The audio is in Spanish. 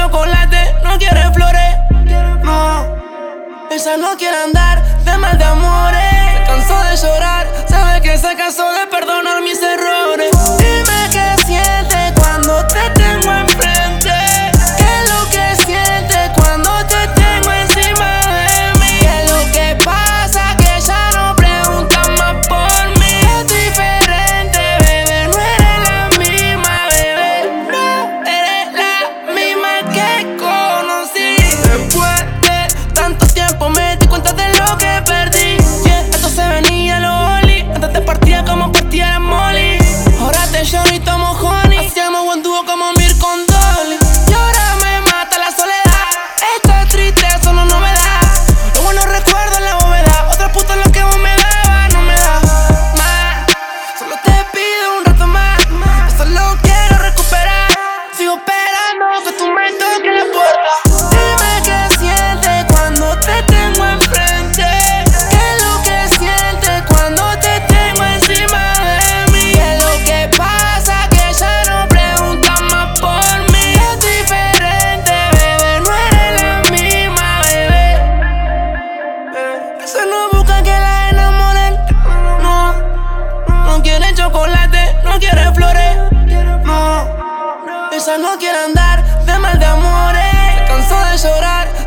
chocolate, no quiere flores. No, esa no quiere andar de mal de amores. Se cansó de llorar, sabe que se cansó de perdonar mis errores. Dime qué sientes cuando te tengo enfrente. ¿Qué es lo que sientes cuando te tengo encima de mí? ¿Qué es lo que pasa? Que ya no preguntas más por mí. Es diferente, bebé, no eres la misma, bebé. No eres la misma que conocí. Después de tanto tiempo me di cuenta de lo que perdí. Yeah, esto se venía lo oli. Antes te partía como partía la Molly. Ahora te lloro y tomo honey. Hacíamos buen dúo como Mir con Dolly. Y ahora me mata la soledad. Esto triste, eso no novedad. Los buenos recuerdos en la bóveda. Otra puta lo que vos me dabas, no me das más. Solo te pido un rato más. Eso lo quiero recuperar. Sigo esperando que tú me toques la puerta. Dime qué sientes cuando te tengo enfrente. ¿Qué es lo que sientes cuando te tengo encima de mí? ¿Qué es lo que pasa? Que ya no preguntas más por mí. Es diferente, bebé, no eres la misma, bebé. Eso no busca que la enamoren. No, no quiere chocolate, no quiere flores. No, esa no quiere andar de mal de amores. Se cansó de llorar,